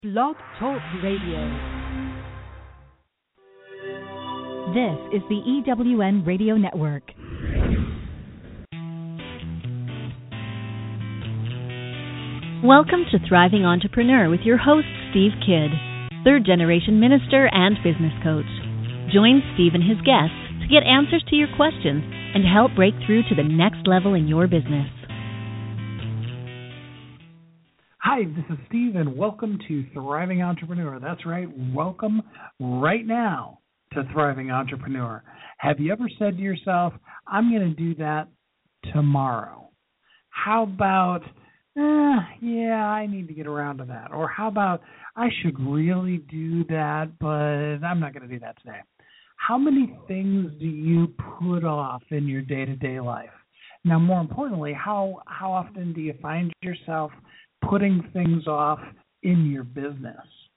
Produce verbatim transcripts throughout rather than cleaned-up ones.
Blog Talk Radio. This is the E W N Radio Network. Welcome to Thriving Entrepreneur with your host, Steve Kidd, third-generation minister and business coach. Join Steve and his guests to get answers to your questions and help break through to the next level in your business. Hi, this is Steve, and welcome to Thriving Entrepreneur. That's right, welcome right now to Thriving Entrepreneur. Have you ever said to yourself, I'm going to do that tomorrow? How about, eh, yeah, I need to get around to that. Or how about, I should really do that, but I'm not going to do that today. How many things do you put off in your day-to-day life? Now, more importantly, how how often do you find yourself putting things off in your business?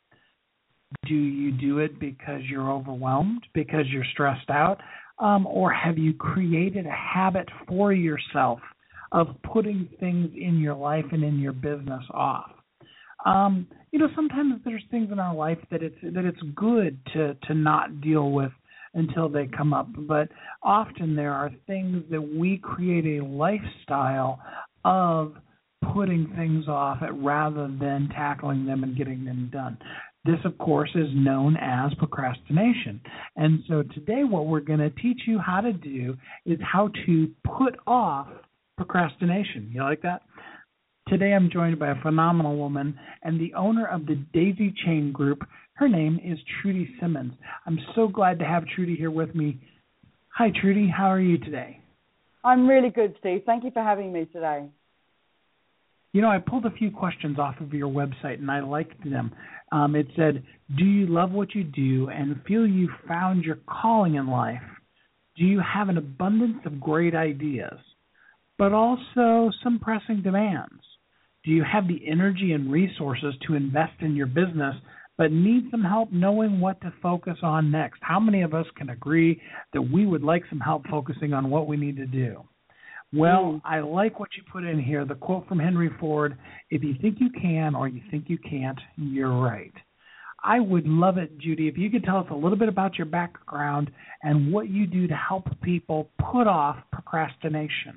Do you do it because you're overwhelmed, because you're stressed out, um, or have you created a habit for yourself of putting things in your life and in your business off? Um, you know, sometimes there's things in our life that it's that it's good to to not deal with until they come up, but often there are things that we create a lifestyle of putting things off at rather than tackling them and getting them done. This, of course, is known as procrastination. And so today what we're going to teach you how to do is how to put off procrastination. You like that? Today I'm joined by a phenomenal woman and the owner of the Daisy Chain Group. Her name is Trudy Simmons. I'm so glad to have Trudy here with me. Hi, Trudy. How are you today? I'm really good, Steve. Thank you for having me today. You know, I pulled a few questions off of your website, and I liked them. Um, it said, do you love what you do and feel you found your calling in life? Do you have an abundance of great ideas, but also some pressing demands? Do you have the energy and resources to invest in your business, but need some help knowing what to focus on next? How many of us can agree that we would like some help focusing on what we need to do? Well, I like what you put in here, the quote from Henry Ford, if you think you can or you think you can't, you're right. I would love it, Judy, if you could tell us a little bit about your background and what you do to help people put off procrastination.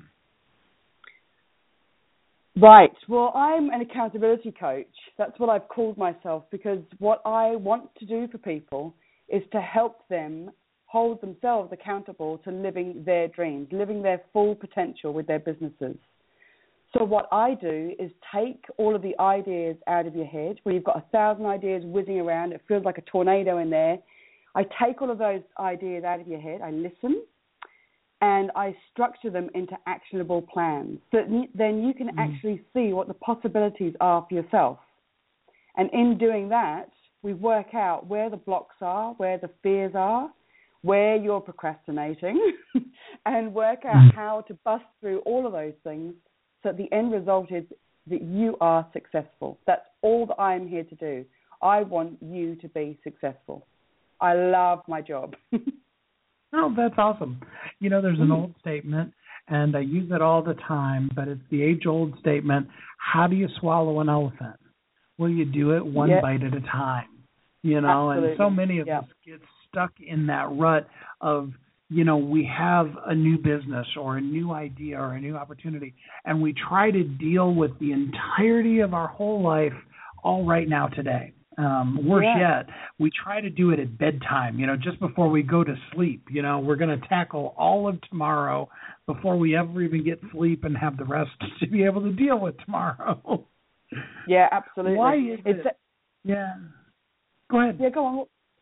Right. Well, I'm an accountability coach. That's what I've called myself, because what I want to do for people is to help them hold themselves accountable to living their dreams, living their full potential with their businesses. So what I do is take all of the ideas out of your head, where you've got a thousand ideas whizzing around, it feels like a tornado in there. I take all of those ideas out of your head, I listen, and I structure them into actionable plans. So then you can mm. actually see what the possibilities are for yourself. And in doing that, we work out where the blocks are, where the fears are, where you're procrastinating, and work out how to bust through all of those things so that the end result is that you are successful. That's all that I'm here to do. I want you to be successful. I love my job. Oh, that's awesome. You know, there's an old statement, and I use it all the time, but it's the age-old statement, how do you swallow an elephant? Well, you do it one yep. bite at a time, you know, Absolutely. And so many of yep. us get stuck in that rut of, you know, we have a new business or a new idea or a new opportunity, and we try to deal with the entirety of our whole life all right now today. Um, worse yeah. yet, we try to do it at bedtime, you know, just before we go to sleep. You know, we're going to tackle all of tomorrow before we ever even get sleep and have the rest to be able to deal with tomorrow. Yeah, absolutely. Why is it's it? A- yeah. Go ahead. Yeah, go on.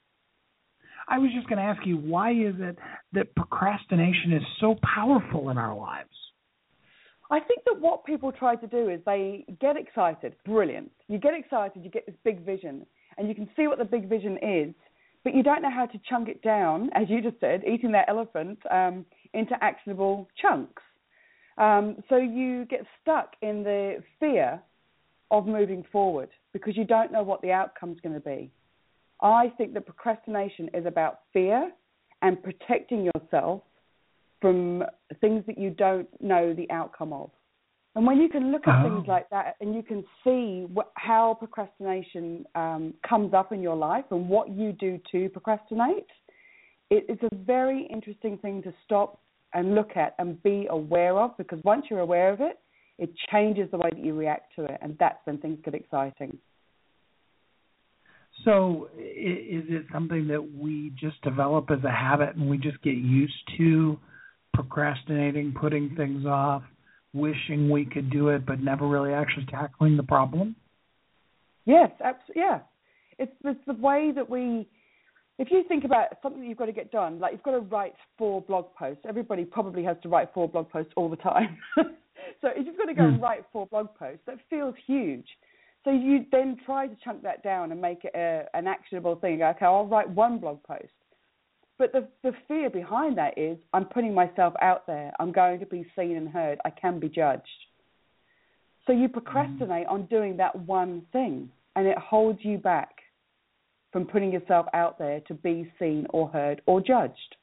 I was just going to ask you, why is it that procrastination is so powerful in our lives? I think that what people try to do is they get excited. Brilliant. You get excited, you get this big vision, and you can see what the big vision is, but you don't know how to chunk it down, as you just said, eating that elephant, um, into actionable chunks. Um, so you get stuck in the fear of moving forward because you don't know what the outcome's going to be. I think that procrastination is about fear and protecting yourself from things that you don't know the outcome of. And when you can look at oh. things like that and you can see what, how procrastination um, comes up in your life and what you do to procrastinate, it, it's a very interesting thing to stop and look at and be aware of, because once you're aware of it, it changes the way that you react to it, and that's when things get exciting. So is it something that we just develop as a habit and we just get used to procrastinating, putting things off, wishing we could do it, but never really actually tackling the problem? Yes, absolutely. Yeah. It's, it's the way that we, if you think about something that you've got to get done, like you've got to write four blog posts. Everybody probably has to write four blog posts all the time. So if you've got to go hmm. and write four blog posts, that feels huge. So you then try to chunk that down and make it a, an actionable thing. Okay, I'll write one blog post. But the, the fear behind that is I'm putting myself out there. I'm going to be seen and heard. I can be judged. So you procrastinate mm. on doing that one thing, and it holds you back from putting yourself out there to be seen or heard or judged.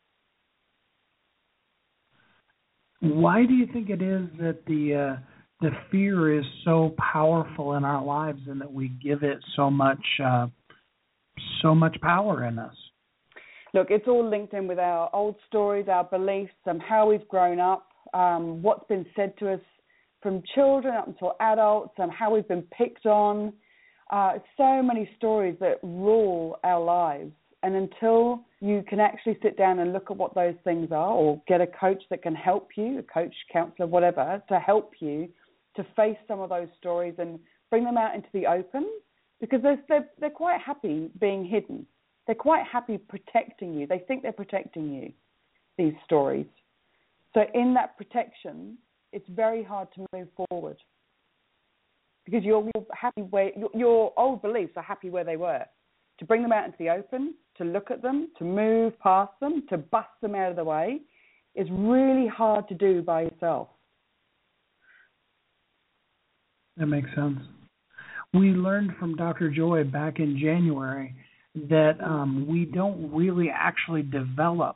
Why do you think it is that the uh, the fear is so powerful in our lives and that we give it so much uh, so much power in us? Look, it's all linked in with our old stories, our beliefs, and how we've grown up, um, what's been said to us from children up until adults, and how we've been picked on. Uh, so many stories that rule our lives. And until you can actually sit down and look at what those things are, or get a coach that can help you, a coach, counselor, whatever, to help you to face some of those stories and bring them out into the open, because they're, they're, they're quite happy being hidden. They're quite happy protecting you. They think they're protecting you, these stories. So in that protection, it's very hard to move forward, because you're happy where your, your old beliefs are happy where they were. To bring them out into the open, to look at them, to move past them, to bust them out of the way, is really hard to do by yourself. That makes sense. We learned from Doctor Joy back in January that um, we don't really actually develop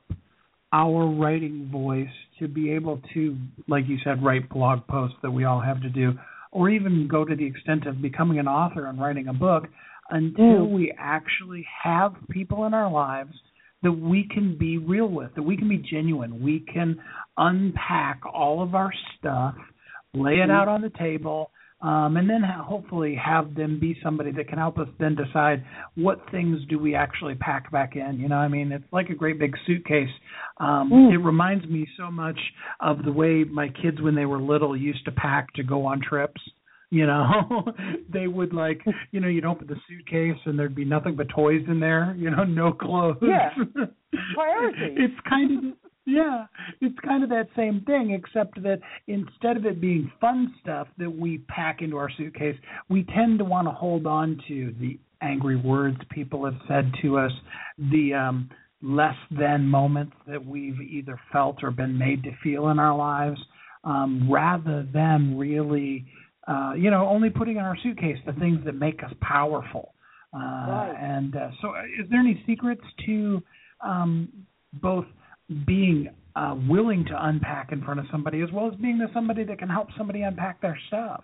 our writing voice to be able to, like you said, write blog posts that we all have to do, or even go to the extent of becoming an author and writing a book, until mm. we actually have people in our lives that we can be real with, that we can be genuine. We can unpack all of our stuff, lay it mm. out on the table, Um, and then hopefully have them be somebody that can help us then decide what things do we actually pack back in. You know, I mean, it's like a great big suitcase. Um, mm. It reminds me so much of the way my kids, when they were little, used to pack to go on trips. You know, they would like, you know, you'd open the suitcase and there'd be nothing but toys in there, you know, no clothes. Yeah, priority. It's kind of... Yeah, it's kind of that same thing, except that instead of it being fun stuff that we pack into our suitcase, we tend to want to hold on to the angry words people have said to us, the um, less than moments that we've either felt or been made to feel in our lives, um, rather than really, uh, you know, only putting in our suitcase the things that make us powerful. Uh, right. And uh, so is there any secrets to um, both being uh, willing to unpack in front of somebody, as well as being the somebody that can help somebody unpack their stuff?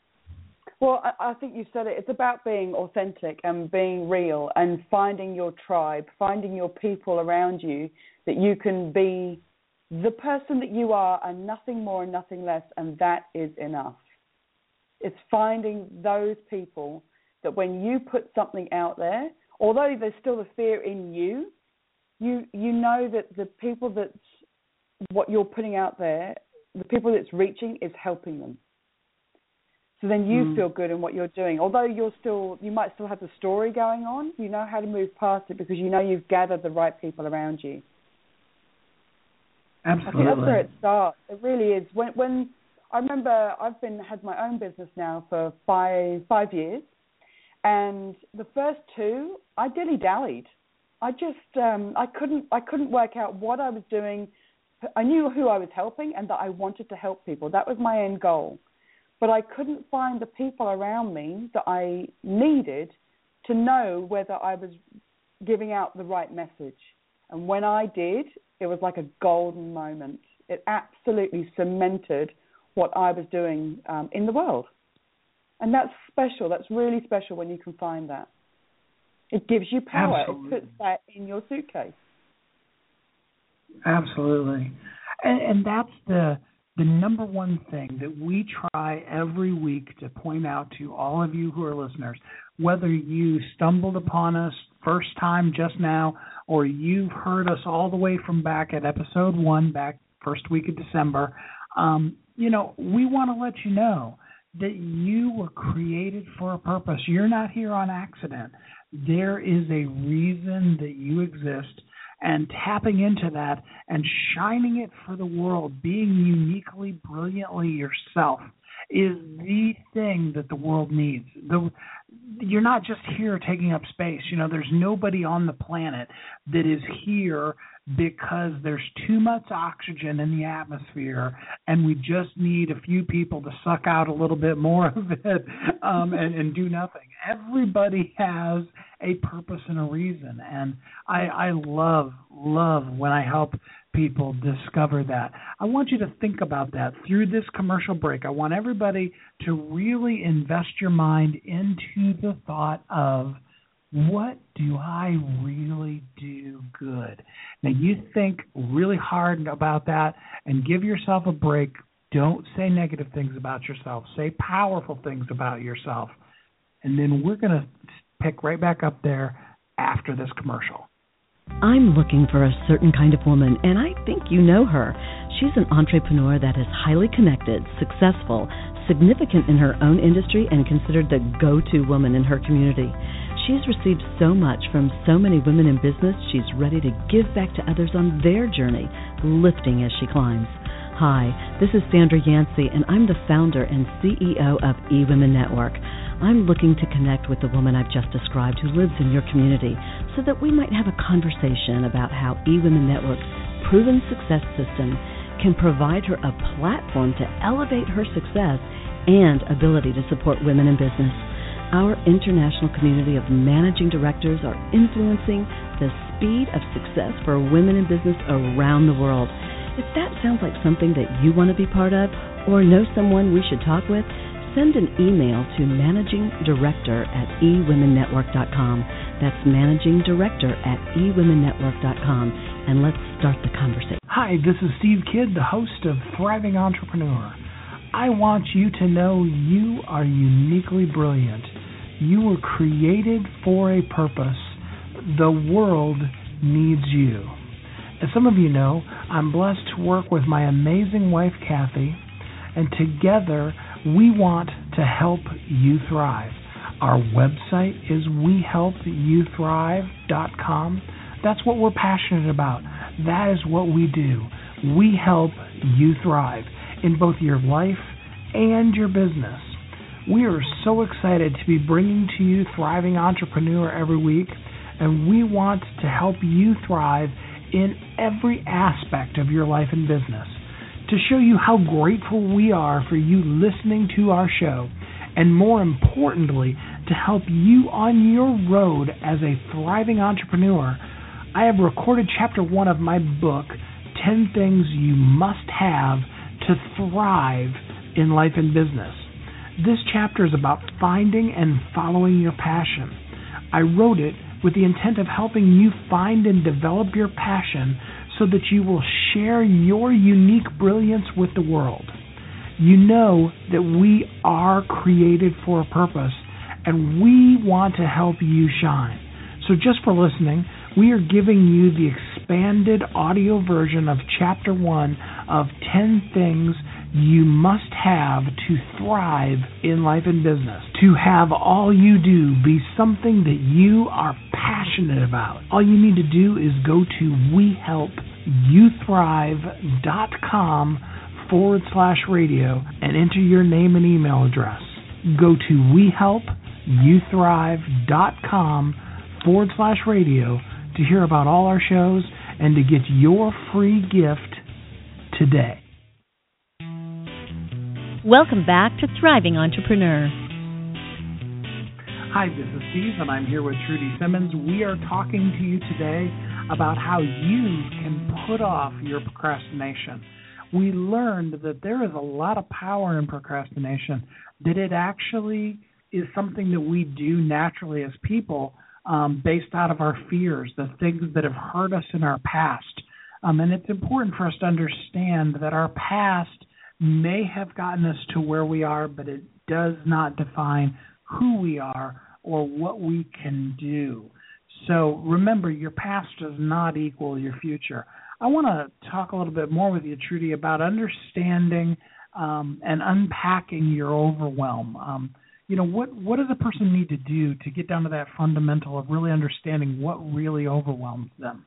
Well, I, I think you said it. It's about being authentic and being real and finding your tribe, finding your people around you that you can be the person that you are and nothing more and nothing less, and that is enough. It's finding those people that when you put something out there, although there's still a fear in you, You you know that the people that's what you're putting out there, the people that's reaching is helping them. So then you mm. feel good in what you're doing. Although you're still, you might still have the story going on, you know how to move past it because you know you've gathered the right people around you. Absolutely. I think that's where it starts. It really is. When when I remember I've been had my own business now for five five years, and the first two I dilly dallied. I just um, I couldn't I couldn't work out what I was doing. I knew who I was helping and that I wanted to help people. That was my end goal. But I couldn't find the people around me that I needed to know whether I was giving out the right message. And when I did, it was like a golden moment. It absolutely cemented what I was doing um, in the world. And that's special. That's really special when you can find that. It gives you power. Absolutely. It puts that in your suitcase. Absolutely. And, and that's the the number one thing that we try every week to point out to all of you who are listeners, whether you stumbled upon us first time just now or you've heard us all the way from back at episode one, back first week of December, um, you know, we want to let you know that you were created for a purpose. You're not here on accident. There is a reason that you exist, and tapping into that and shining it for the world, being uniquely, brilliantly yourself, is the thing that the world needs. The, you're not just here taking up space. You know, there's nobody on the planet that is here because there's too much oxygen in the atmosphere and we just need a few people to suck out a little bit more of it um, and, and do nothing. Everybody has a purpose and a reason, and I, I love, love when I help people discover that. I want you to think about that through this commercial break. I want everybody to really invest your mind into the thought of, what do I really do good? Now, you think really hard about that and give yourself a break. Don't say negative things about yourself. Say powerful things about yourself. And then we're going to pick right back up there after this commercial. I'm looking for a certain kind of woman, and I think you know her. She's an entrepreneur that is highly connected, successful, significant in her own industry, and considered the go-to woman in her community. She's received so much from so many women in business, she's ready to give back to others on their journey, lifting as she climbs. Hi, this is Sandra Yancey, and I'm the founder and C E O of eWomen Network. I'm looking to connect with the woman I've just described who lives in your community so that we might have a conversation about how eWomen Network's proven success system can provide her a platform to elevate her success and ability to support women in business. Our international community of managing directors are influencing the speed of success for women in business around the world. If that sounds like something that you want to be part of or know someone we should talk with, send an email to managing director at e women network dot com. That's managing director at e women network dot com. And let's start the conversation. Hi, this is Steve Kidd, the host of Thriving Entrepreneur. I want you to know you are uniquely brilliant. You were created for a purpose. The world needs you. As some of you know, I'm blessed to work with my amazing wife, Kathy, and together we want to help you thrive. Our website is we help you thrive dot com. That's what we're passionate about. That is what we do. We help you thrive in both your life and your business. We are so excited to be bringing to you Thriving Entrepreneur every week, and we want to help you thrive in every aspect of your life and business. To show you how grateful we are for you listening to our show, and more importantly, to help you on your road as a thriving entrepreneur, I have recorded chapter one of my book, ten Things You Must Have to Thrive in Life and Business. This chapter is about finding and following your passion. I wrote it with the intent of helping you find and develop your passion so that you will share your unique brilliance with the world. You know that we are created for a purpose, and we want to help you shine. So just for listening, we are giving you the expanded audio version of Chapter one of ten Things You Must Have to Thrive in Life and Business. To have all you do be something that you are passionate about. All you need to do is go to we help you thrive dot com forward slash radio and enter your name and email address. Go to we help you thrive dot com forward slash radio to hear about all our shows and to get your free gift today. Welcome back to Thriving Entrepreneur. Hi, this is Steve, and I'm here with Trudy Simmons. We are talking to you today about how you can put off your procrastination. we learned that there is a lot of power in procrastination, that it actually is something that we do naturally as people, um, based out of our fears, the things that have hurt us in our past. Um, and it's important for us to understand that our past may have gotten us to where we are, but it does not define who we are or what we can do. So remember, your past does not equal your future. I want to talk a little bit more with you, Trudy, about understanding um, and unpacking your overwhelm. Um, you know, what, what does a person need to do to get down to that fundamental of really understanding what really overwhelms them?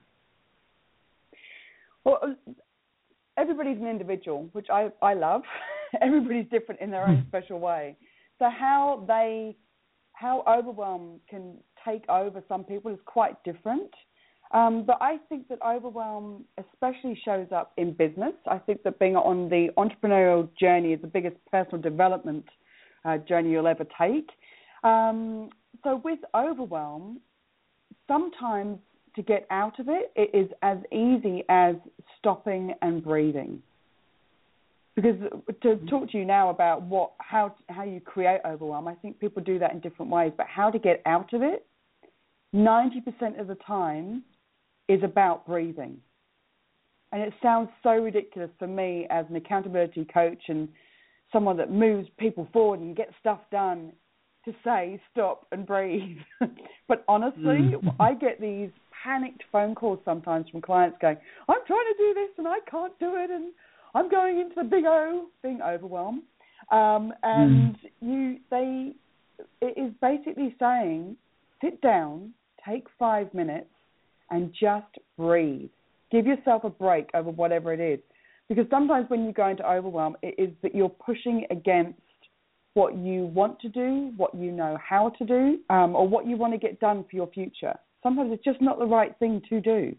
Well, everybody's an individual, which I, I love. Everybody's different in their own special way. So how they, how overwhelm can take over some people is quite different. Um, but I think that overwhelm especially shows up in business. I think that being on the entrepreneurial journey is the biggest personal development uh, journey you'll ever take. Um, so with overwhelm, sometimes to get out of it, it is as easy as stopping and breathing. Because to talk to you now about what how how you create overwhelm, I think people do that in different ways. But how to get out of it, ninety percent of the time, is about breathing. And it sounds so ridiculous for me as an accountability coach and someone that moves people forward and gets stuff done to say stop and breathe. But honestly, mm. I get these panicked phone calls sometimes from clients going, I'm trying to do this and I can't do it and I'm going into the big O, being overwhelmed. Um, and mm. you, they, it is basically saying, sit down, take five minutes, and just breathe. Give yourself a break over whatever it is. Because sometimes when you go into overwhelm, it is that you're pushing against what you want to do, what you know how to do, um, or what you want to get done for your future. Sometimes it's just not the right thing to do.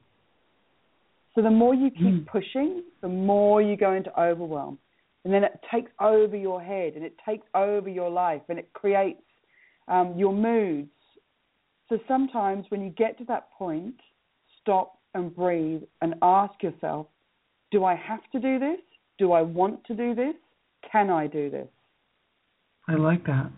So the more you keep mm. pushing, the more you go into overwhelm. And then it takes over your head and it takes over your life and it creates um, your moods. So sometimes when you get to that point, stop and breathe and ask yourself, do I have to do this? Do I want to do this? Can I do this? I like that.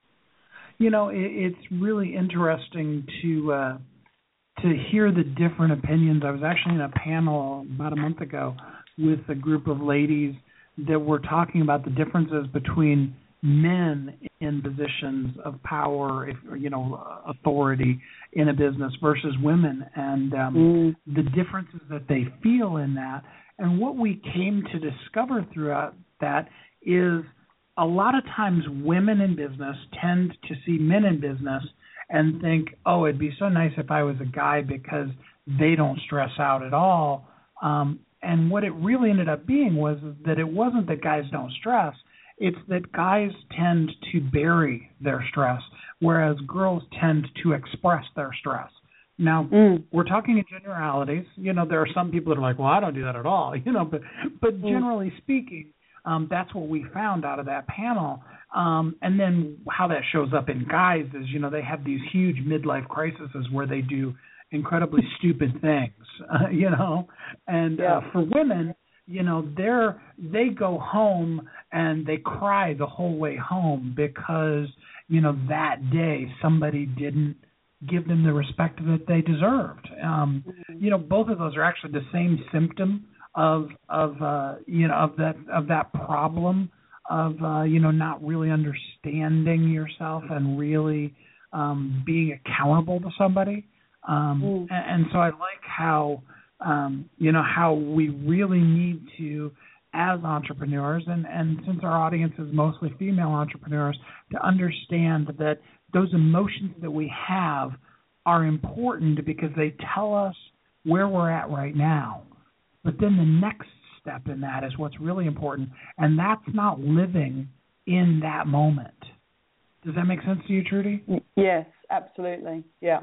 You know, it, it's really interesting to uh, to hear the different opinions. I was actually in a panel about a month ago with a group of ladies that were talking about the differences between men in positions of power, if, you know, authority in a business versus women, and um, mm. the differences that they feel in that. And what we came to discover throughout that is a lot of times women in business tend to see men in business and think, oh, it'd be so nice if I was a guy because they don't stress out at all. Um, and what it really ended up being was that it wasn't that guys don't stress. It's that guys tend to bury their stress, whereas girls tend to express their stress. Now, mm. we're talking in generalities. You know, there are some people that are like, well, I don't do that at all. You know, but but mm. generally speaking, um, that's what we found out of that panel. Um, and then how that shows up in guys is, you know, they have these huge midlife crises where they do incredibly stupid things, uh, you know. And yeah. uh, for women, you know, they're they go home and they cry the whole way home because, you know, that day somebody didn't give them the respect that they deserved. Um, mm-hmm. You know, both of those are actually the same symptom of of uh, you know of that of that problem of uh, you know not really understanding yourself and really um, being accountable to somebody. Um, mm. and, and so I like how um, you know how we really need to, as entrepreneurs, and, and since our audience is mostly female entrepreneurs, to understand that those emotions that we have are important because they tell us where we're at right now. But then the next step in that is what's really important, and that's not living in that moment. Does that make sense to you, Trudy? Yes, absolutely. Yeah.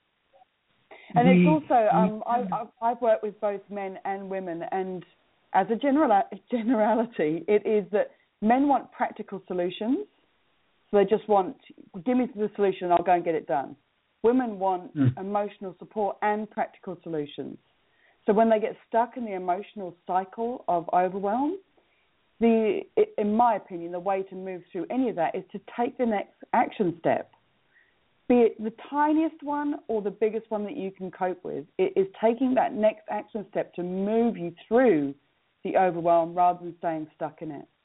And we, it's also, um, we, I, I've worked with both men and women, and as a general, generality, it is that men want practical solutions. So they just want, give me the solution and I'll go and get it done. Women want mm. emotional support and practical solutions. So when they get stuck in the emotional cycle of overwhelm, the, in my opinion, the way to move through any of that is to take the next action step. Be it the tiniest one or the biggest one that you can cope with, it is taking that next action step to move you through the overwhelm rather than staying stuck in it.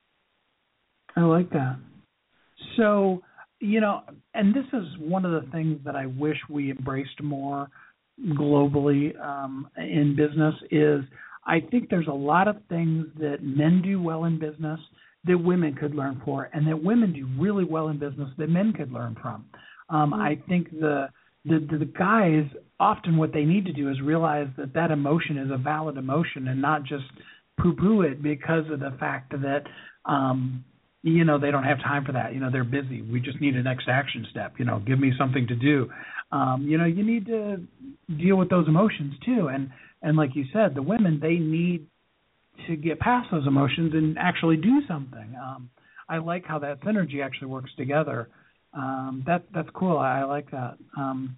I like that. So, you know, and this is one of the things that I wish we embraced more globally um, in business is I think there's a lot of things that men do well in business that women could learn for, and that women do really well in business that men could learn from. Um, I think the, the the guys, often what they need to do is realize that that emotion is a valid emotion and not just poo-poo it because of the fact that, um, you know, they don't have time for that. You know, they're busy. We just need a next action step. You know, give me something to do. Um, you know, you need to deal with those emotions too. And, and like you said, the women, they need to get past those emotions and actually do something. Um, I like how that synergy actually works together. Um, that that's cool. I, I like that. Um,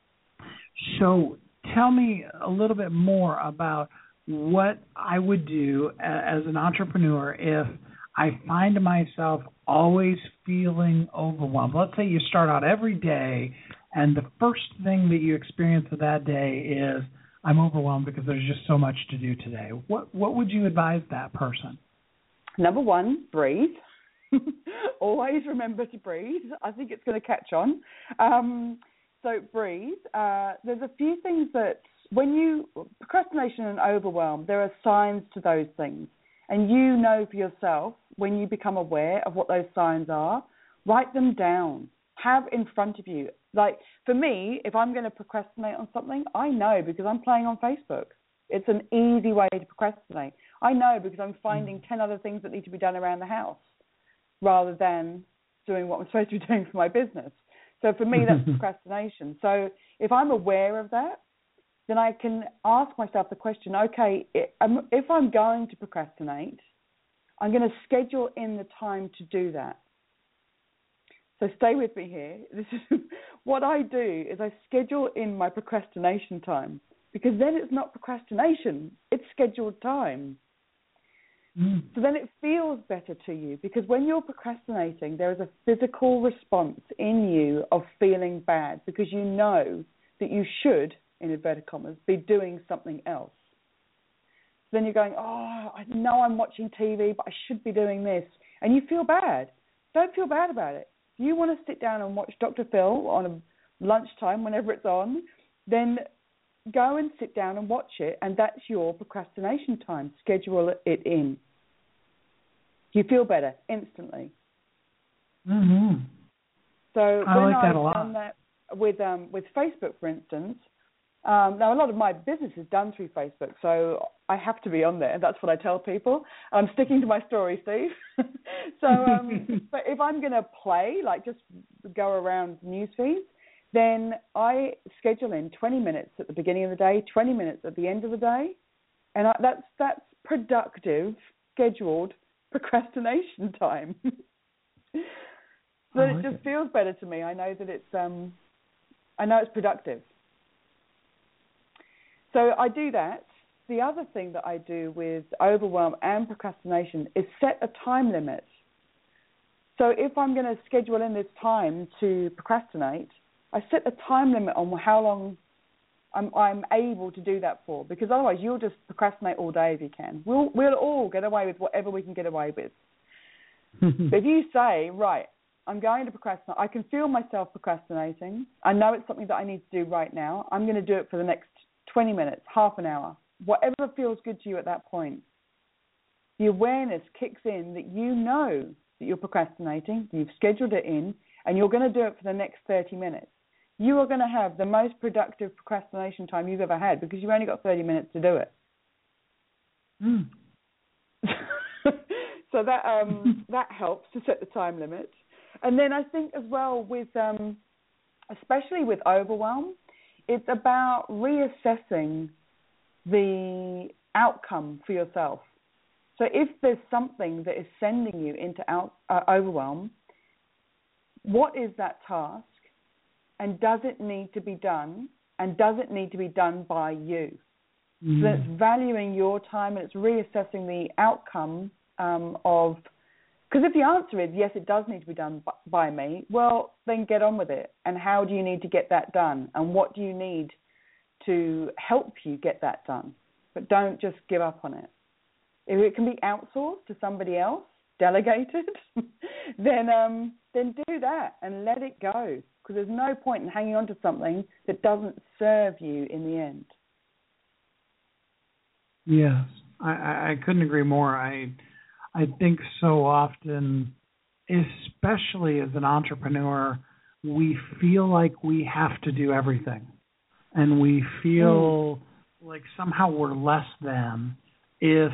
so tell me a little bit more about what I would do as an entrepreneur if I find myself always feeling overwhelmed. Let's say you start out every day and the first thing that you experience of that day is I'm overwhelmed because there's just so much to do today. What what would you advise that person? Number one, breathe. Always remember to breathe. I think it's going to catch on. Um, so breathe. Uh, there's a few things that when you, procrastination and overwhelm, there are signs to those things. And you know for yourself, when you become aware of what those signs are, write them down. Have in front of you. Like for me, if I'm going to procrastinate on something, I know because I'm playing on Facebook. It's an easy way to procrastinate. I know because I'm finding ten other things that need to be done around the house, rather than doing what I'm supposed to be doing for my business. So for me, that's procrastination. So if I'm aware of that, then I can ask myself the question, okay, if I'm going to procrastinate, I'm going to schedule in the time to do that. So stay with me here. This is what I do is I schedule in my procrastination time, because then it's not procrastination, it's scheduled time. Mm. So then it feels better to you, because when you're procrastinating, there is a physical response in you of feeling bad, because you know that you should, in inverted commas, be doing something else. So then you're going, oh, I know I'm watching T V, but I should be doing this. And you feel bad. Don't feel bad about it. If you want to sit down and watch Doctor Phil on a lunchtime, whenever it's on, then go and sit down and watch it, and that's your procrastination time. Schedule it in. You feel better instantly. Mm-hmm. So I when like that I've a lot. done that with um, with Facebook, for instance, um, now a lot of my business is done through Facebook, so I have to be on there. That's what I tell people. I'm sticking to my story, Steve. so, um, but if I'm going to play, like just go around news feeds, then I schedule in twenty minutes at the beginning of the day, twenty minutes at the end of the day, and I, that's that's productive, scheduled procrastination time. So it just it. feels better to me. I know that it's um, I know it's productive. So I do that. The other thing that I do with overwhelm and procrastination is set a time limit. So if I'm going to schedule in this time to procrastinate, I set a time limit on how long I'm, I'm able to do that for, because otherwise you'll just procrastinate all day if you can. We'll we'll all get away with whatever we can get away with. But if you say, right, I'm going to procrastinate, I can feel myself procrastinating, I know it's something that I need to do right now, I'm going to do it for the next twenty minutes, half an hour, whatever feels good to you at that point. The awareness kicks in that you know that you're procrastinating, you've scheduled it in, and you're going to do it for the next thirty minutes. You are going to have the most productive procrastination time you've ever had, because you've only got thirty minutes to do it. Mm. So that um, that helps to set the time limit. And then I think as well with, um, especially with overwhelm, it's about reassessing the outcome for yourself. So if there's something that is sending you into out, uh, overwhelm, what is that task? And does it need to be done? And does it need to be done by you? Mm. So it's valuing your time and it's reassessing the outcome um, of, because if the answer is, yes, it does need to be done by, by me, well, then get on with it. And how do you need to get that done? And what do you need to help you get that done? But don't just give up on it. If it can be outsourced to somebody else, delegated, then um, then do that and let it go. Because there's no point in hanging on to something that doesn't serve you in the end. Yes, I, I couldn't agree more. I I think so often, especially as an entrepreneur, we feel like we have to do everything. And we feel mm. like somehow we're less than if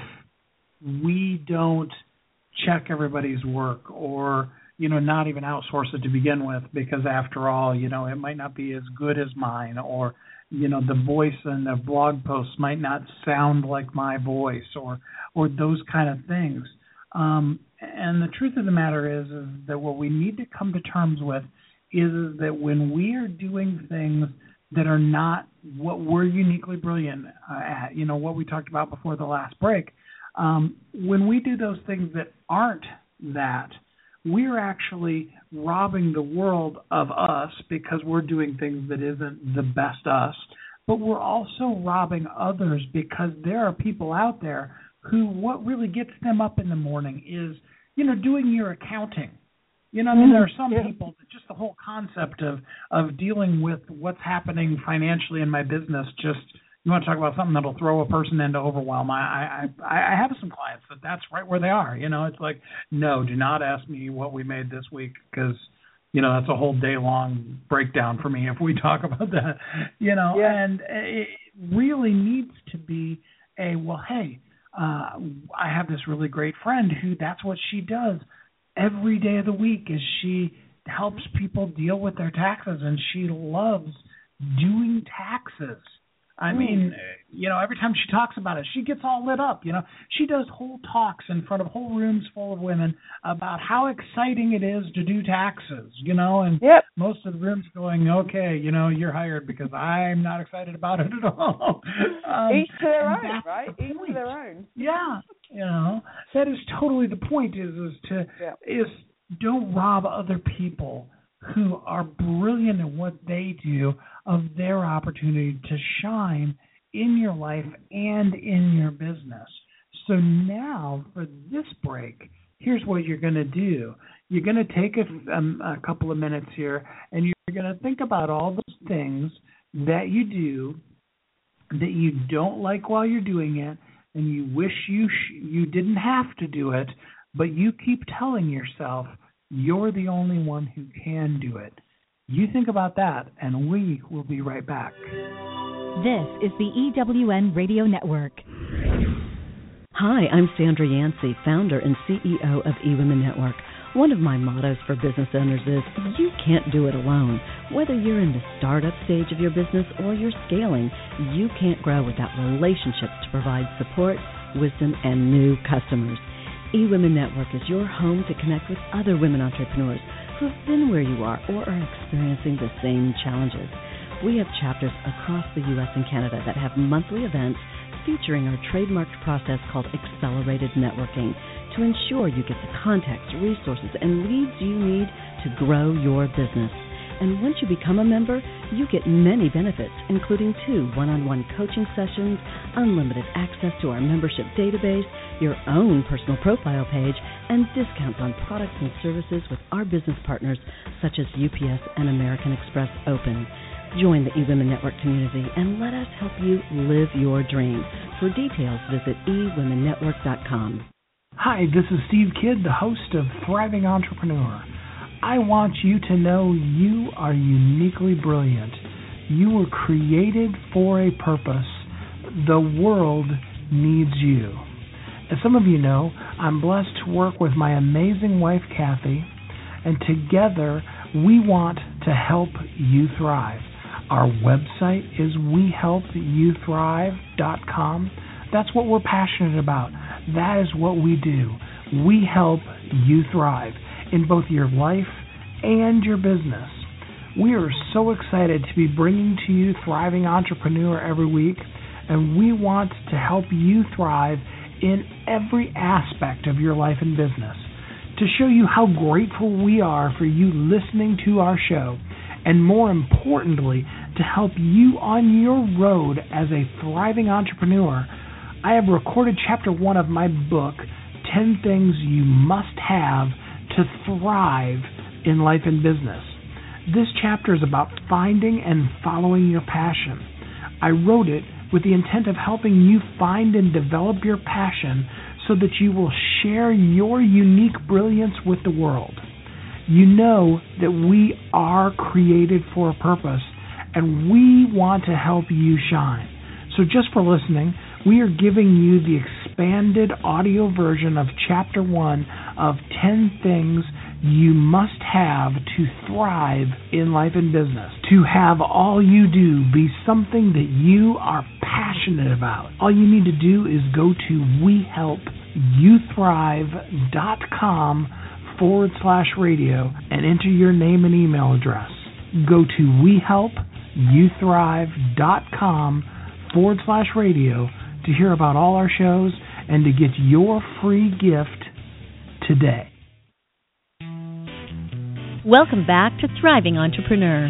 we don't check everybody's work or, you know, not even outsource it to begin with, because after all, you know, it might not be as good as mine, or, you know, the voice in the blog posts might not sound like my voice, or or those kind of things. Um, and the truth of the matter is, is that what we need to come to terms with is, is that when we are doing things that are not what we're uniquely brilliant uh, at, you know, what we talked about before the last break, um, when we do those things that aren't that, we're actually robbing the world of us because we're doing things that isn't the best us, but we're also robbing others because there are people out there who what really gets them up in the morning is, you know, doing your accounting. You know, I mean, there are some yeah. people that just the whole concept of, of dealing with what's happening financially in my business, just, you want to talk about something that'll throw a person into overwhelm. I, I, I have some clients that that's right where they are. You know, it's like, no, do not ask me what we made this week because, you know, that's a whole day long breakdown for me if we talk about that, you know, yeah. and it really needs to be a, well, hey, uh, I have this really great friend who that's what she does every day of the week is she helps people deal with their taxes, and she loves doing taxes. I mean, you know, every time she talks about it, she gets all lit up. You know, she does whole talks in front of whole rooms full of women about how exciting it is to do taxes, you know, and yep. most of the rooms going, okay, you know, you're hired because I'm not excited about it at all. Um, Each to their own, right? The Each to their own. Yeah, you know, that is totally the point. Is is to yeah. is don't rob other people who are brilliant at what they do of their opportunity to shine in your life and in your business. So now for this break, here's what you're going to do. You're going to take a, um, a couple of minutes here, and you're going to think about all those things that you do that you don't like while you're doing it, and you wish you sh- you didn't have to do it, but you keep telling yourself you're the only one who can do it. You think about that, and we will be right back. This is the E W N Radio Network. Hi, I'm Sandra Yancey, founder and C E O of eWomen Network. One of my mottos for business owners is, you can't do it alone. Whether you're in the startup stage of your business or you're scaling, you can't grow without relationships to provide support, wisdom, and new customers. eWomen Network is your home to connect with other women entrepreneurs who have been where you are or are experiencing the same challenges. We have chapters across the U S and Canada that have monthly events featuring our trademarked process called Accelerated Networking to ensure you get the contacts, resources, and leads you need to grow your business. And once you become a member, you get many benefits, including two one-on-one coaching sessions, unlimited access to our membership database, your own personal profile page, and discounts on products and services with our business partners such as U P S and American Express Open. Join the eWomen Network community and let us help you live your dream. For details, visit e women network dot com. Hi, this is Steve Kidd, the host of Thriving Entrepreneur. I want you to know you are uniquely brilliant. You were created for a purpose. The world needs you. As some of you know, I'm blessed to work with my amazing wife, Kathy, and together we want to help you thrive. Our website is we help you thrive dot com. That's what we're passionate about. That is what we do. We help you thrive in both your life and your business. We are so excited to be bringing to you Thriving Entrepreneur every week. and we want to help you thrive in every aspect of your life and business. To show you how grateful we are for you listening to our show, and more importantly, to help you on your road as a thriving entrepreneur, I have recorded chapter one of my book, ten Things You Must Have to Thrive in Life and Business. This chapter is about finding and following your passion. I wrote it with the intent of helping you find and develop your passion so that you will share your unique brilliance with the world. You know that we are created for a purpose, and we want to help you shine. So just for listening, we are giving you the expanded audio version of Chapter one of ten Things You Must Have to Thrive in Life and Business. To have all you do be something that you are passionate about. All you need to do is go to we help you thrive dot com forward slash radio and enter your name and email address. Go to we help you thrive dot com forward slash radio to hear about all our shows and to get your free gift today. Welcome back to Thriving Entrepreneur.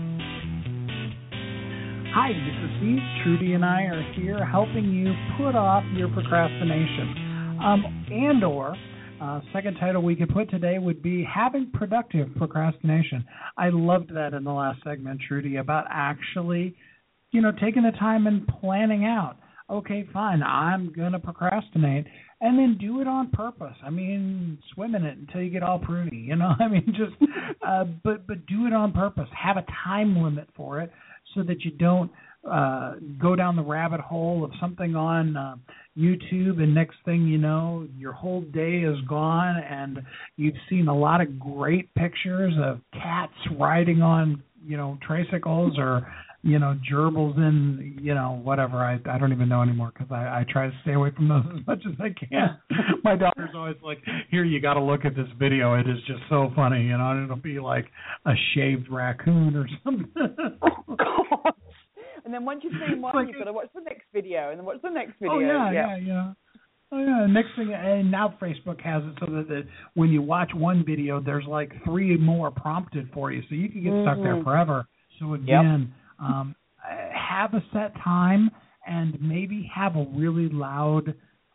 Hi, this is Steve. Trudy and I are here helping you put off your procrastination. Um, and or, uh, second title we could put today would be Having Productive Procrastination. I loved that in the last segment, Trudy, about actually, you know, taking the time and planning out. Okay, fine, I'm going to procrastinate, and then do it on purpose. I mean, swim in it until you get all pruny, you know? I mean, just, uh, but but do it on purpose. Have a time limit for it so that you don't uh, go down the rabbit hole of something on uh, YouTube, and next thing you know, your whole day is gone, and you've seen a lot of great pictures of cats riding on, you know, tricycles or you know, gerbils in, you know, whatever. I I don't even know anymore because I, I try to stay away from those as much as I can. My daughter's always like, here, you got to look at this video. It is just so funny, you know, and it'll be like a shaved raccoon or something. Oh, God. And then once you've seen one, like, you've got to watch the next video, and then watch the next video. Oh, yeah, yeah, yeah, yeah. Oh, yeah. Next thing, and now Facebook has it so that, that when you watch one video, there's like three more prompted for you, so you can get mm-hmm. stuck there forever. So again, yep. Um, have a set time and maybe have a really loud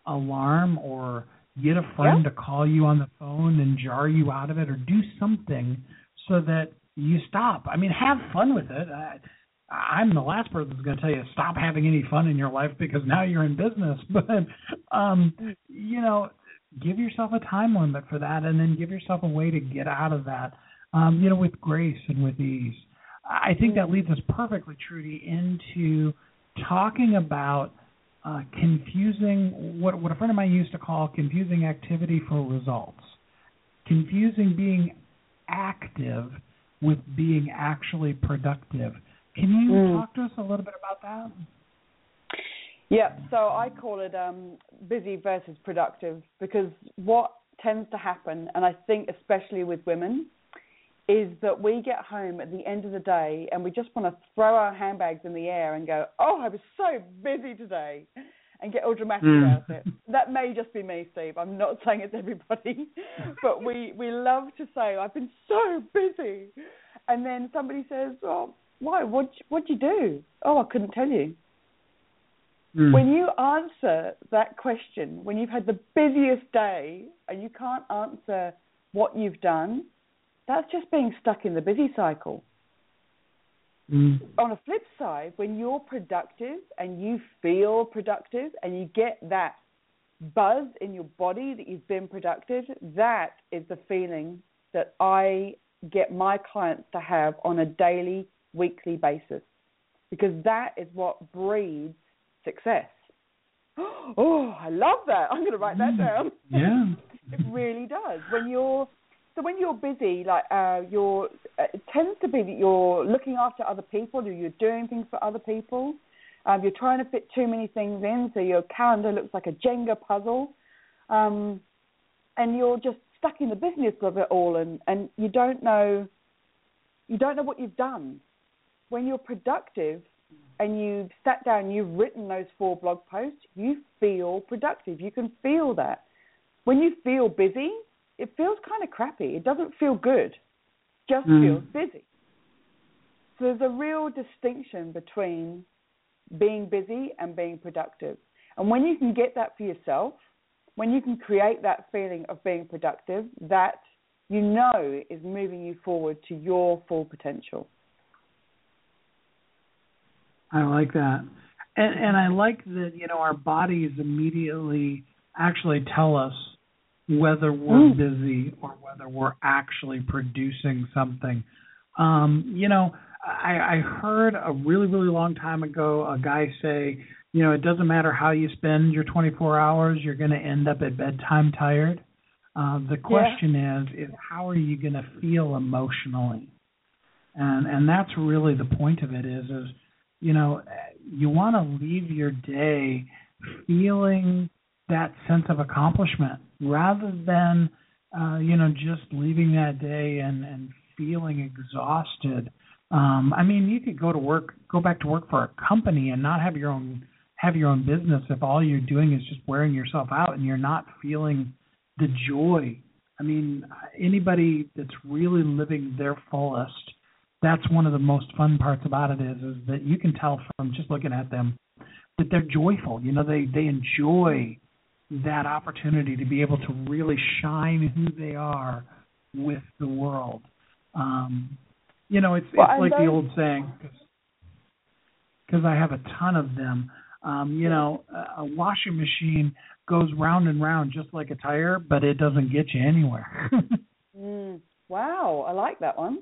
alarm or get a friend yeah. to call you on the phone and jar you out of it or do something so that you stop. I mean, have fun with it. I, I'm the last person who's going to tell you stop having any fun in your life because now you're in business. But, um, you know, give yourself a time limit for that and then give yourself a way to get out of that, um, you know, with grace and with ease. I think that leads us perfectly, Trudy, into talking about uh, confusing, what, what a friend of mine used to call confusing activity for results. Confusing being active with being actually productive. Can you mm. talk to us a little bit about that? Yeah, so I call it um, busy versus productive because what tends to happen, and I think especially with women, is that we get home at the end of the day and we just want to throw our handbags in the air and go, oh, I was so busy today, and get all dramatic mm. about it. That may just be me, Steve. I'm not saying it's everybody. But we, we love to say, I've been so busy. And then somebody says, oh, why? What'd, what'd you do? Oh, I couldn't tell you. Mm. When you answer that question, when you've had the busiest day and you can't answer what you've done, that's just being stuck in the busy cycle. Mm. On a flip side, when you're productive and you feel productive and you get that buzz in your body that you've been productive, that is the feeling that I get my clients to have on a daily, weekly basis, because that is what breeds success. Oh, I love that. I'm going to write that down. Yeah. It really does. When you're So when you're busy, like uh, you're, uh, it tends to be that you're looking after other people, or you're doing things for other people. Um, you're trying to fit too many things in, so your calendar looks like a Jenga puzzle, um, and you're just stuck in the business of it all, and, and you don't know, you don't know what you've done. When you're productive, and you've sat down, you've written those four blog posts, you feel productive. You can feel that. When you feel busy, it feels kind of crappy. It doesn't feel good. It just mm. feels busy. So there's a real distinction between being busy and being productive. And when you can get that for yourself, when you can create that feeling of being productive, that you know is moving you forward to your full potential. I like that. And, and I like that, you know, our bodies immediately actually tell us whether we're mm. busy or whether we're actually producing something. Um, you know, I, I heard a really, really long time ago a guy say, you know, it doesn't matter how you spend your twenty-four hours, you're going to end up at bedtime tired. Uh, the question yeah. is, is how are you going to feel emotionally? And and that's really the point of it is, is you know, you want to leave your day feeling that sense of accomplishment rather than, uh, you know, just leaving that day and, and feeling exhausted. Um, I mean, you could go to work, go back to work for a company and not have your own have your own business if all you're doing is just wearing yourself out and you're not feeling the joy. I mean, anybody that's really living their fullest, that's one of the most fun parts about it is, is that you can tell from just looking at them that they're joyful. You know, they, they enjoy that opportunity to be able to really shine who they are with the world. Um, you know, it's, well, it's like the old saying, because I have a ton of them, um, you know, a, a washing machine goes round and round just like a tire, but it doesn't get you anywhere. mm, wow, I like that one.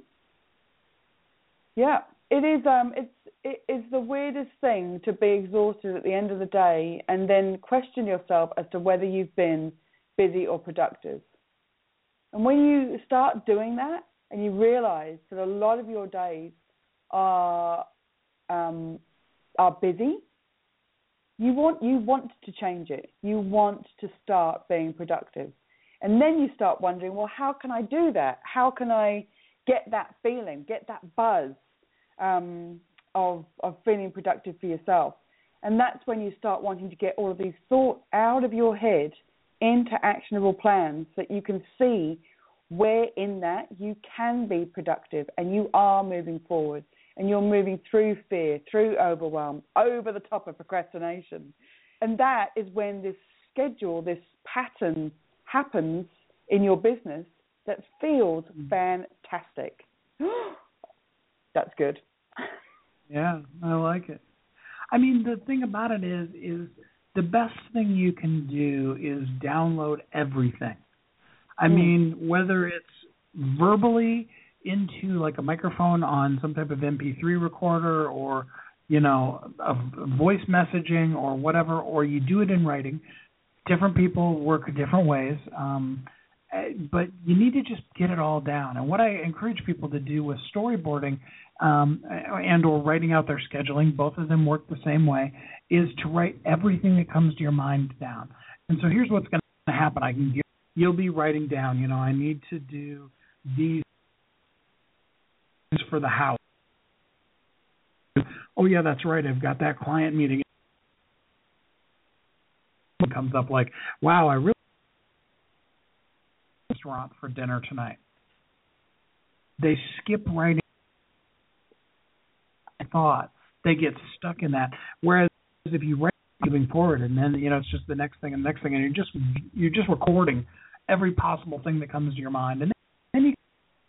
Yeah, it is. Um, it's it is the weirdest thing to be exhausted at the end of the day and then question yourself as to whether you've been busy or productive. And when you start doing that and you realize that a lot of your days are um, are busy, you want you want to change it. You want to start being productive, and then you start wondering, well, how can I do that? How can I get that feeling, get that buzz um, of of feeling productive for yourself? And that's when you start wanting to get all of these thoughts out of your head into actionable plans that you can see where in that you can be productive and you are moving forward and you're moving through fear, through overwhelm, over the top of procrastination. And that is when this schedule, this pattern happens in your business that feels fantastic. That's good. Yeah, I like it. I mean, the thing about it is, is the best thing you can do is download everything. I mm. mean, whether it's verbally into like a microphone on some type of M P three recorder or, you know, a voice messaging or whatever, or you do it in writing. Different people work different ways, um, but you need to just get it all down. And what I encourage people to do with storyboarding um, and or writing out their scheduling, both of them work the same way, is to write everything that comes to your mind down. And so here's what's going to happen. I can give, you'll be writing down, you know, I need to do these for the house. Oh, yeah, that's right. I've got that client meeting. It comes up like, wow, I really restaurant for dinner tonight. They skip right in thought. They get stuck in that. Whereas if you write moving forward and then, you know, it's just the next thing and the next thing, and you're just you're just recording every possible thing that comes to your mind. And then you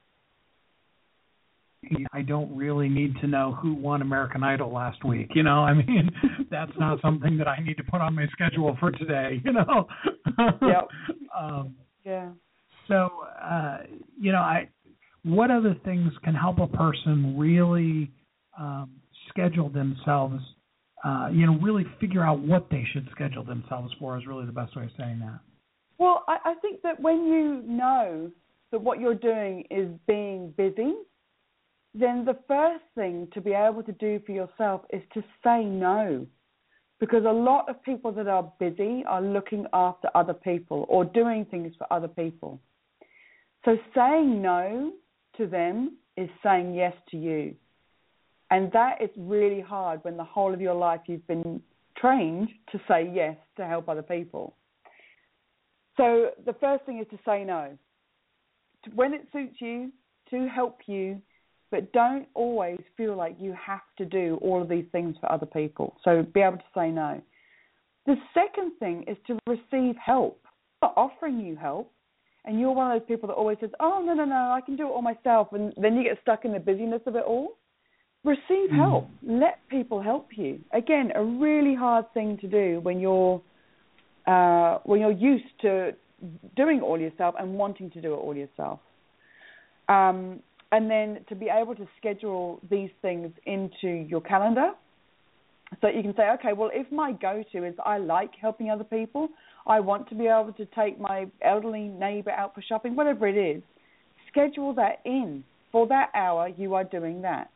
I don't really need to know who won American Idol last week. You know, I mean, that's not something that I need to put on my schedule for today, you know? Yep. um, yeah. So, uh, you know, I, what other things can help a person really um, schedule themselves, uh, you know, really figure out what they should schedule themselves for is really the best way of saying that. Well, I, I think that when you know that what you're doing is being busy, then the first thing to be able to do for yourself is to say no. Because a lot of people that are busy are looking after other people or doing things for other people. So saying no to them is saying yes to you. And that is really hard when the whole of your life you've been trained to say yes to help other people. So the first thing is to say no. When it suits you, to help you, but don't always feel like you have to do all of these things for other people. So be able to say no. The second thing is to receive help. I'm not offering you help, and you're one of those people that always says, oh, no, no, no, I can do it all myself, and then you get stuck in the busyness of it all. Receive mm. help. Let people help you. Again, a really hard thing to do when you're uh, when you're used to doing it all yourself and wanting to do it all yourself. Um, and then to be able to schedule these things into your calendar so that you can say, okay, well, if my go-to is I like helping other people, I want to be able to take my elderly neighbor out for shopping, whatever it is, schedule that in. For that hour, you are doing that.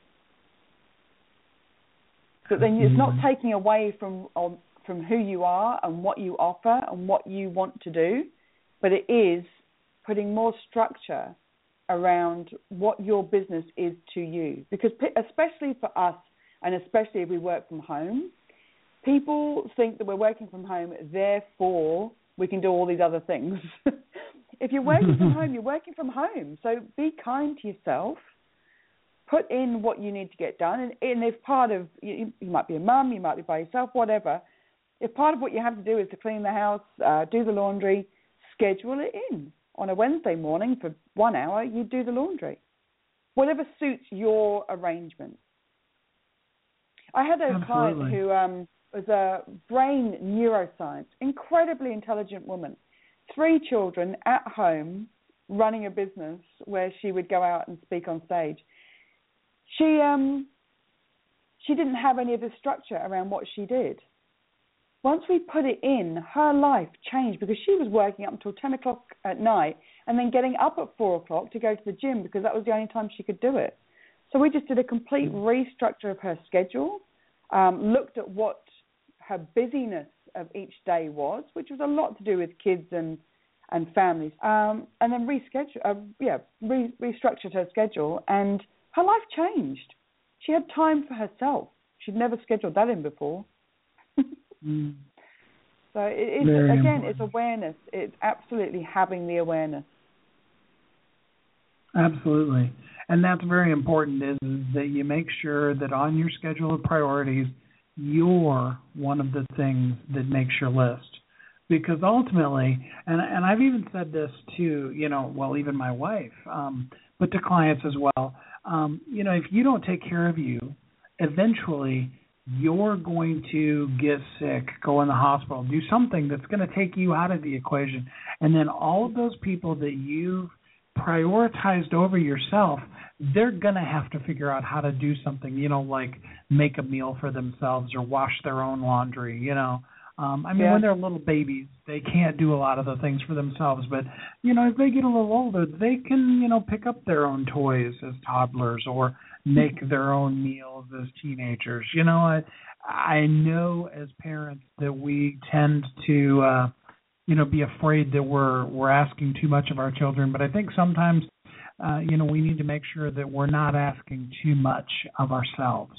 So then it's not taking away from um, from who you are and what you offer and what you want to do, but it is putting more structure around what your business is to you. Because especially for us, and especially if we work from home, people think that we're working from home, therefore we can do all these other things. If you're working from home, you're working from home. So be kind to yourself. Put in what you need to get done. And, and if part of, you, you might be a mum, you might be by yourself, whatever. If part of what you have to do is to clean the house, uh, do the laundry, schedule it in. On a Wednesday morning for one hour, you do the laundry. Whatever suits your arrangement. I had a Absolutely. client who um, was a brain neuroscience, incredibly intelligent woman. Three children at home running a business where she would go out and speak on stage. She um, she didn't have any of the structure around what she did. Once we put it in, her life changed because she was working up until ten o'clock at night and then getting up at four o'clock to go to the gym because that was the only time she could do it. So we just did a complete restructure of her schedule, um, looked at what her busyness of each day was, which was a lot to do with kids and, and families, um, and then reschedule, uh, yeah, re- restructured her schedule, and her life changed. She had time for herself. She'd never scheduled that in before. mm. So it, it's, again, important. It's awareness. It's absolutely having the awareness. Absolutely. And that's very important, is, is that you make sure that on your schedule of priorities, you're one of the things that makes your list. Because ultimately, and, and I've even said this to, you know, well, even my wife, um, but to clients as well, um, you know, if you don't take care of you, eventually you're going to get sick, go in the hospital, do something that's going to take you out of the equation. And then all of those people that you've prioritized over yourself, they're going to have to figure out how to do something, you know, like make a meal for themselves or wash their own laundry, you know. Um, I mean, yeah. when they're little babies, they can't do a lot of the things for themselves. But, you know, as they get a little older, they can, you know, pick up their own toys as toddlers or make their own meals as teenagers. You know, I, I know as parents that we tend to, uh, you know, be afraid that we're we're asking too much of our children. But I think sometimes, uh, you know, we need to make sure that we're not asking too much of ourselves.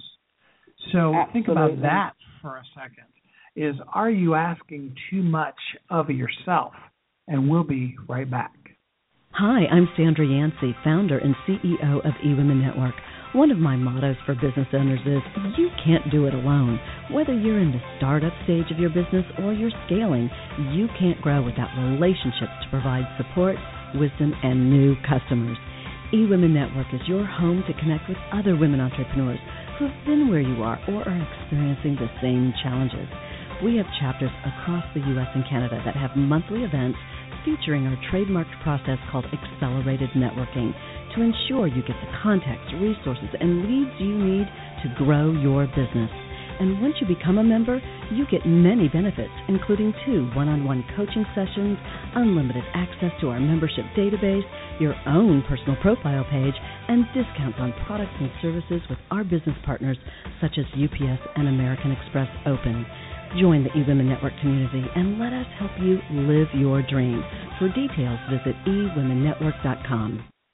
So Absolutely. Think about that for a second. Is, are you asking too much of yourself? And we'll be right back. Hi, I'm Sandra Yancey, founder and C E O of eWomen Network. One of my mottos for business owners is, you can't do it alone. Whether you're in the startup stage of your business or you're scaling, you can't grow without relationships to provide support, wisdom, and new customers. eWomen Network is your home to connect with other women entrepreneurs who have been where you are or are experiencing the same challenges. We have chapters across the U S and Canada that have monthly events featuring our trademarked process called Accelerated Networking to ensure you get the contacts, resources, and leads you need to grow your business. And once you become a member, you get many benefits, including two one-on-one coaching sessions, unlimited access to our membership database, your own personal profile page, and discounts on products and services with our business partners such as U P S and American Express Open. Join the eWomen Network community and let us help you live your dream. For details, visit e women network dot com.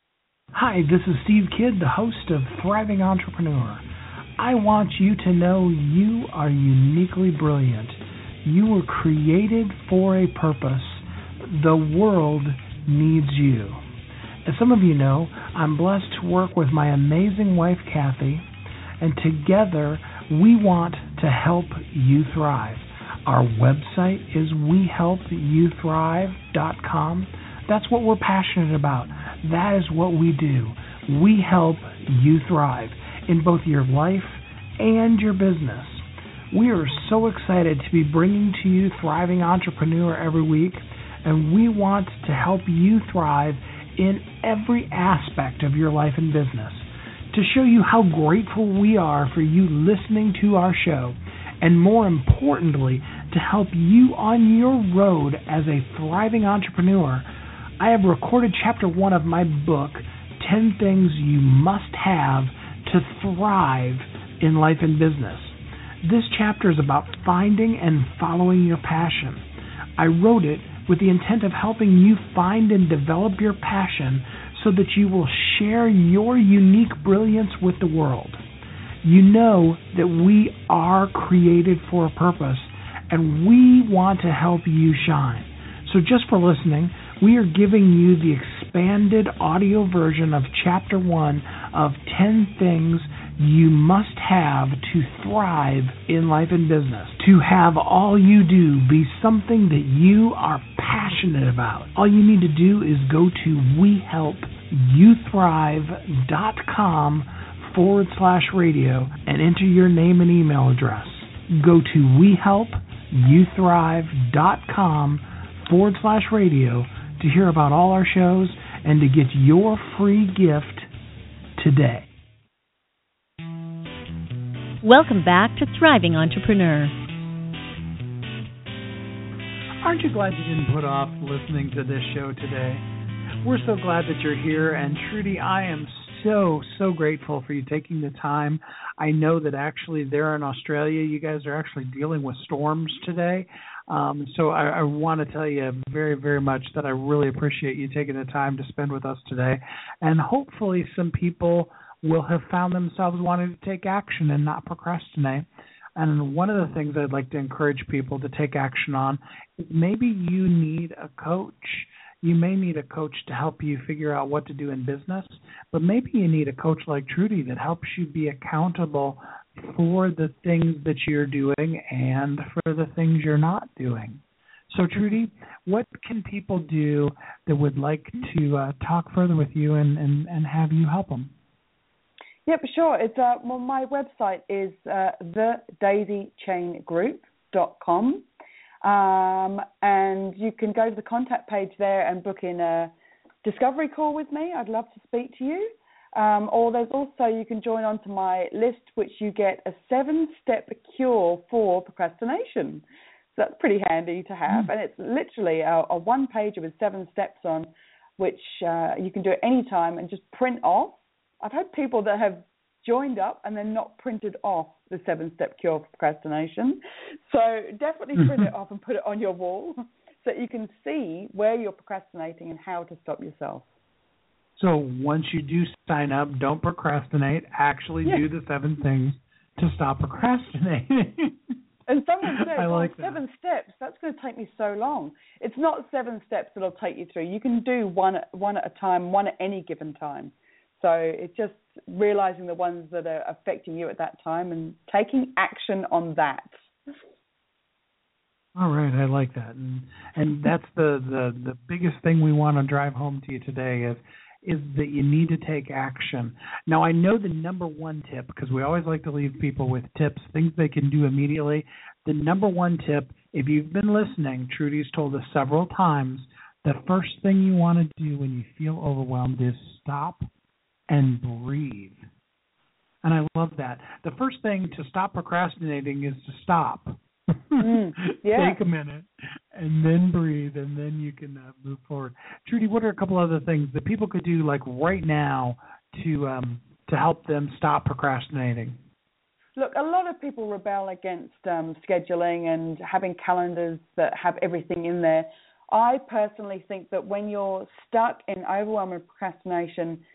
Hi, this is Steve Kidd, the host of Thriving Entrepreneur. I want you to know you are uniquely brilliant. You were created for a purpose. The world needs you. As some of you know, I'm blessed to work with my amazing wife, Kathy, and together we want to help you thrive. Our website is we help you thrive dot com. That's what we're passionate about. That is what we do. We help you thrive in both your life and your business. We are so excited to be bringing to you Thriving Entrepreneur every week, and we want to help you thrive in every aspect of your life and business. To show you how grateful we are for you listening to our show, and more importantly, to help you on your road as a thriving entrepreneur, I have recorded chapter one of my book, ten Things You Must Have to Thrive in Life and Business. This chapter is about finding and following your passion. I wrote it with the intent of helping you find and develop your passion so that you will share your unique brilliance with the world. You know that we are created for a purpose, and we want to help you shine. So just for listening, we are giving you the expanded audio version of Chapter one of ten Things You Must Have to Thrive in Life and Business. To have all you do be something that you are passionate about. All you need to do is go to we help you thrive dot com forward slash radio and enter your name and email address. Go to we help you thrive dot com forward slash radio to hear about all our shows and to get your free gift today. Welcome back to Thriving Entrepreneur. Aren't you glad you didn't put off listening to this show today? We're so glad that you're here, and Trudy, I am so, so grateful for you taking the time. I know that actually there in Australia, you guys are actually dealing with storms today. Um, so I, I want to tell you very, very much that I really appreciate you taking the time to spend with us today. And hopefully some people will have found themselves wanting to take action and not procrastinate. And one of the things I'd like to encourage people to take action on is maybe you need a coach. You may need a coach to help you figure out what to do in business, but maybe you need a coach like Trudy that helps you be accountable for the things that you're doing and for the things you're not doing. So, Trudy, what can people do that would like to uh, talk further with you and, and, and have you help them? Yep, sure. It's uh, well, my website is uh, the daisy chain group dot com. Um, and you can go to the contact page there and book in a discovery call with me. I'd love to speak to you. Um, or there's also, you can join onto my list, which you get a seven-step cure for procrastination. So that's pretty handy to have. Mm. And it's literally a, a one-pager with seven steps on, which uh, you can do at any time and just print off. I've had people that have joined up and then not printed off the seven-step cure for procrastination. So definitely print it off and put it on your wall so that you can see where you're procrastinating and how to stop yourself. So once you do sign up, don't procrastinate. Actually yeah. do the seven things to stop procrastinating. And someone said, I like oh, seven steps, that's going to take me so long. It's not seven steps that will take you through. You can do one, one at a time, one at any given time. So it's just realizing the ones that are affecting you at that time and taking action on that. All right, I like that. And and that's the, the, the biggest thing we want to drive home to you today is is that you need to take action. Now, I know the number one tip, because we always like to leave people with tips, things they can do immediately. The number one tip, if you've been listening, Trudy's told us several times, the first thing you want to do when you feel overwhelmed is stop and breathe. And I love that. The first thing to stop procrastinating is to stop. Mm, yeah. Take a minute and then breathe, and then you can uh, move forward. Trudy, what are a couple other things that people could do, like right now, to um, to help them stop procrastinating? Look, a lot of people rebel against um, scheduling and having calendars that have everything in there. I personally think that when you're stuck in overwhelming procrastination,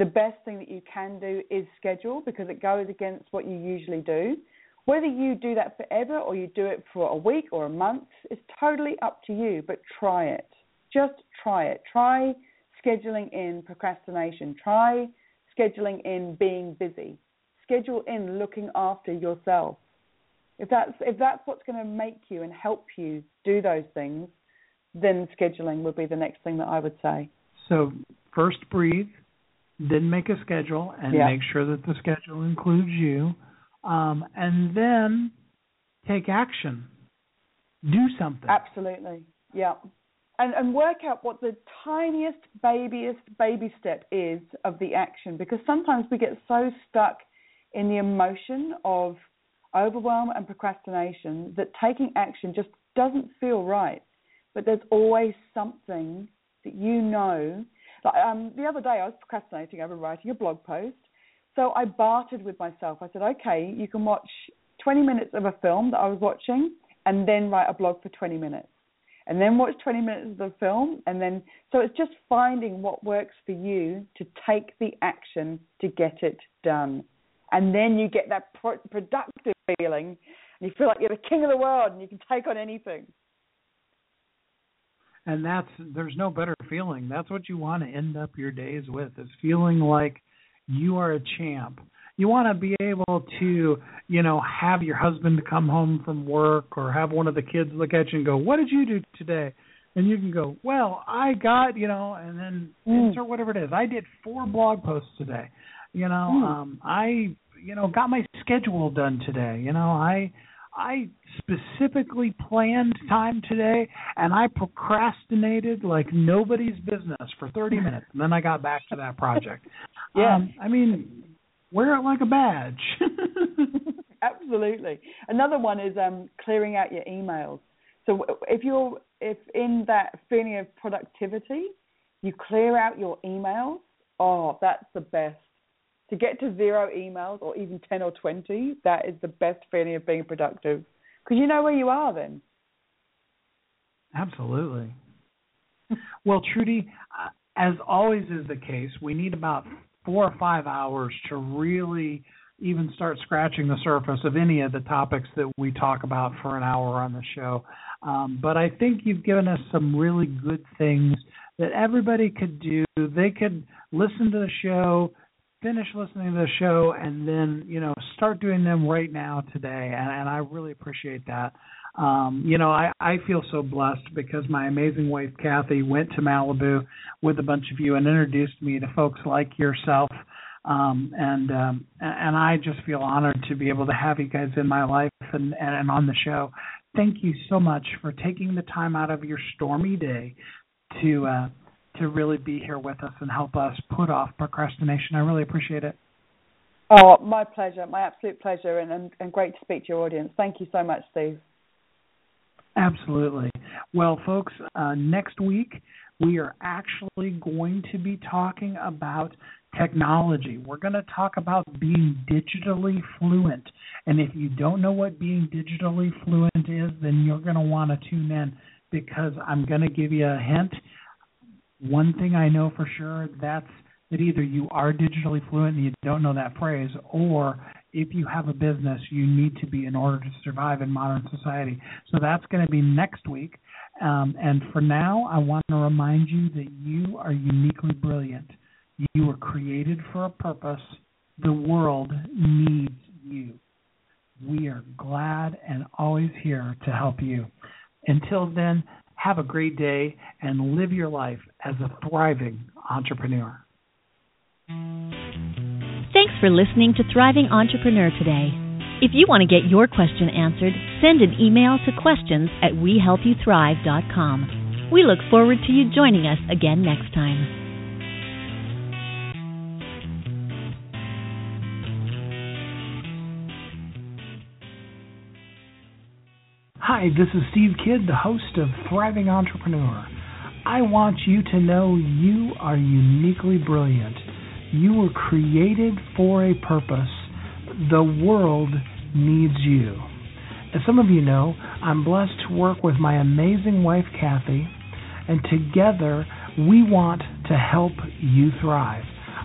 The best thing that you can do is schedule, because it goes against what you usually do. Whether you do that forever or you do it for a week or a month is totally up to you, but try it. Just try it. Try scheduling in procrastination. Try scheduling in being busy. Schedule in looking after yourself. If that's if that's what's going to make you and help you do those things, then scheduling would be the next thing that I would say. So first breathe, then make a schedule, and yeah. make sure that the schedule includes you, um, and then take action. Do something. Absolutely, yeah. And, and work out what the tiniest, babyest baby step is of the action, because sometimes we get so stuck in the emotion of overwhelm and procrastination that taking action just doesn't feel right. But there's always something that you know. Like, um, the other day I was procrastinating over writing a blog post, so I bartered with myself. I said, okay, you can watch twenty minutes of a film that I was watching and then write a blog for twenty minutes. And then watch twenty minutes of the film, and then, so it's just finding what works for you to take the action to get it done. And then you get that pro- productive feeling, and you feel like you're the king of the world and you can take on anything. And that's, there's no better feeling. That's what you want to end up your days with, is feeling like you are a champ. You want to be able to, you know, have your husband come home from work, or have one of the kids look at you and go, what did you do today? And you can go, well, I got, you know, and then mm. insert whatever it is. I did four blog posts today. You know, mm. um, I, you know, got my schedule done today. You know, I I specifically planned time today, and I procrastinated like nobody's business for thirty minutes, and then I got back to that project. yeah. Um, I mean, wear it like a badge. Absolutely. Another one is um, clearing out your emails. So if you're if in that feeling of productivity, you clear out your emails, oh, that's the best. To get to zero emails, or even ten or twenty, that is the best feeling of being productive, because you know where you are then. Absolutely. Well, Trudy, uh, as always is the case, we need about four or five hours to really even start scratching the surface of any of the topics that we talk about for an hour on the show. Um, but I think you've given us some really good things that everybody could do. They could listen to the show, finish listening to the show, and then, you know, start doing them right now today. And, and I really appreciate that. Um, you know, I, I feel so blessed because my amazing wife, Kathy, went to Malibu with a bunch of you and introduced me to folks like yourself. Um, and um, and I just feel honored to be able to have you guys in my life and, and on the show. Thank you so much for taking the time out of your stormy day to uh, to really be here with us and help us put off procrastination. I really appreciate it. Oh, my pleasure, my absolute pleasure, and, and, and great to speak to your audience. Thank you so much, Steve. Absolutely. Well, folks, uh, next week we are actually going to be talking about technology. We're going to talk about being digitally fluent. And if you don't know what being digitally fluent is, then you're going to want to tune in, because I'm going to give you a hint. One thing I know for sure, that's that either you are digitally fluent and you don't know that phrase, or if you have a business, you need to be in order to survive in modern society. So that's going to be next week. Um, and for now, I want to remind you that you are uniquely brilliant. You were created for a purpose. The world needs you. We are glad and always here to help you. Until then, have a great day and live your life as a thriving entrepreneur. Thanks for listening to Thriving Entrepreneur today. If you want to get your question answered, send an email to questions at we help you thrive dot com. We look forward to you joining us again next time. Hi, this is Steve Kidd, the host of Thriving Entrepreneur. I want you to know you are uniquely brilliant. You were created for a purpose. The world needs you. As some of you know, I'm blessed to work with my amazing wife, Kathy, and together we want to help you thrive.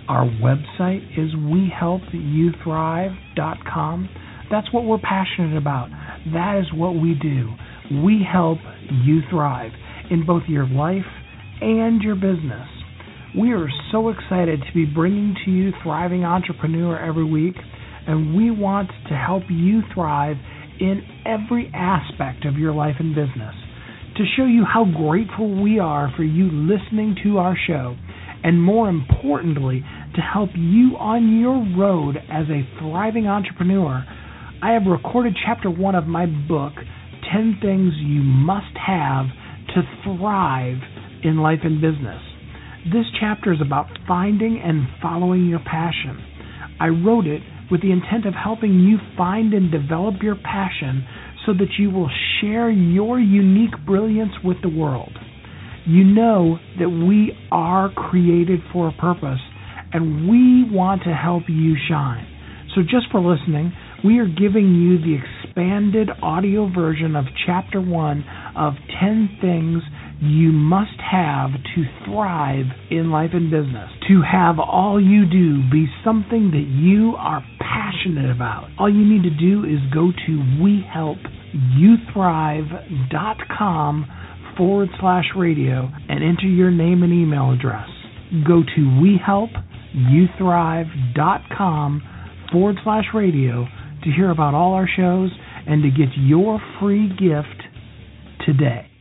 Our website is we help you thrive dot com. That's what we're passionate about. That is what we do. We help you thrive in both your life and your business. We are so excited to be bringing to you Thriving Entrepreneur every week, and we want to help you thrive in every aspect of your life and business. To show you how grateful we are for you listening to our show, and more importantly, to help you on your road as a thriving entrepreneur, I have recorded chapter one of my book, ten Things You Must Have to Thrive in Life and Business. This chapter is about finding and following your passion. I wrote it with the intent of helping you find and develop your passion so that you will share your unique brilliance with the world. You know that we are created for a purpose, and we want to help you shine. So just for listening, we are giving you the expanded audio version of Chapter one of ten Things You Must Have to Thrive in Life and Business. To have all you do be something that you are passionate about. All you need to do is go to we help you thrive dot com forward slash radio and enter your name and email address. Go to we help you thrive dot com forward slash radio to hear about all our shows and to get your free gift today.